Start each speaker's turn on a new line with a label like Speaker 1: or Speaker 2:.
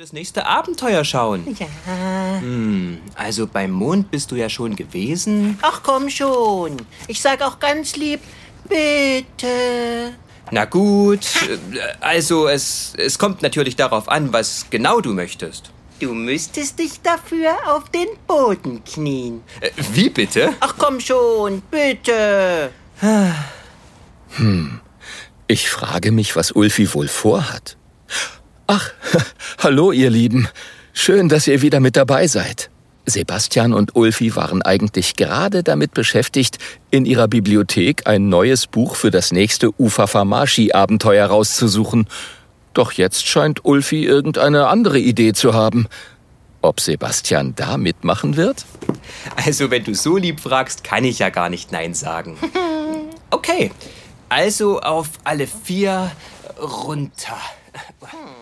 Speaker 1: das nächste Abenteuer schauen?
Speaker 2: Ja.
Speaker 1: Also beim Mond bist du ja schon gewesen.
Speaker 2: Ach komm schon. Ich sag auch ganz lieb, bitte.
Speaker 1: Na gut, also es kommt natürlich darauf an, was genau du möchtest.
Speaker 2: Du müsstest dich dafür auf den Boden knien.
Speaker 1: Wie bitte?
Speaker 2: Ach komm schon, bitte.
Speaker 3: Ich frage mich, was Ulfi wohl vorhat. Ach, hallo ihr Lieben. Schön, dass ihr wieder mit dabei seid. Sebastian und Ulfi waren eigentlich gerade damit beschäftigt, in ihrer Bibliothek ein neues Buch für das nächste Ufa-Famashi-Abenteuer rauszusuchen. Doch jetzt scheint Ulfi irgendeine andere Idee zu haben. Ob Sebastian da mitmachen wird?
Speaker 1: Also wenn du so lieb fragst, kann ich ja gar nicht Nein sagen. Okay, also auf alle 4 runter.